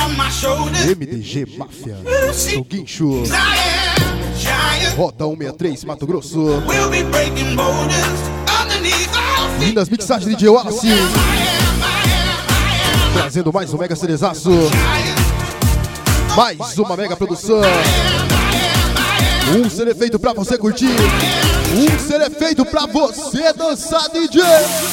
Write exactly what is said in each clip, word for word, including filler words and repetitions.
M D G Máfia do Guincho, Rota cento e sessenta e três, Mato Grosso. Lindas mixagens de D J Wallace, trazendo mais um mega cerezaço, mais uma mega produção. Um C D feito pra você curtir, um C D feito pra você dançar, D J.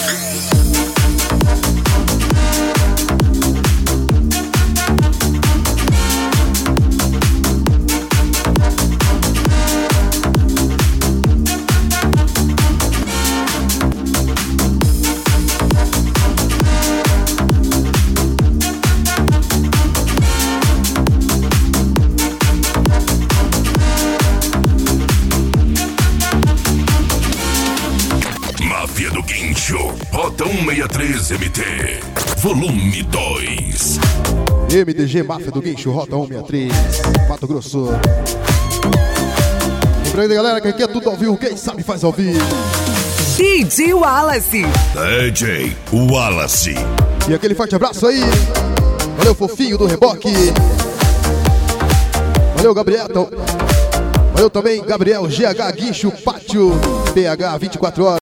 Rota cento e sessenta e três M T, volume dois. M D G Máfia do Guincho, Rota cento e sessenta e três, Mato Grosso. Lembrando, galera, que aqui é tudo ao vivo, quem sabe faz ao vivo. D J Wallace. D J Wallace. E aquele forte abraço aí. Valeu, fofinho do reboque. Valeu, Gabriel. Valeu também, Gabriel G H Guincho Pátio, P H vinte e quatro horas.